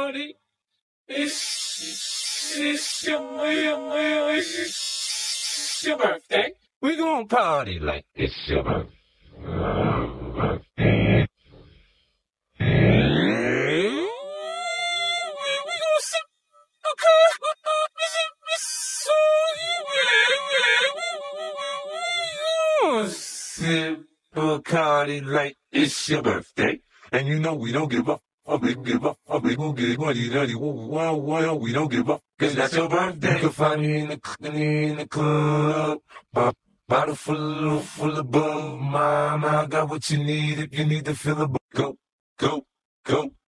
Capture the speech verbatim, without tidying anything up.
party. It's, it's your, your, it's your birthday. We gonna party like it's your birthday. Sip Bacardi like it's your birthday. And you know we don't give up. Oh, we give up. Oh, we gon' get money, daddy. Wow, wow, we don't give up. Cause that's your birthday. You can find me in the, in the club. Bop, bottle full of, full of bug. Mama, I got what you need if you need to fill a bu- Go, go, go.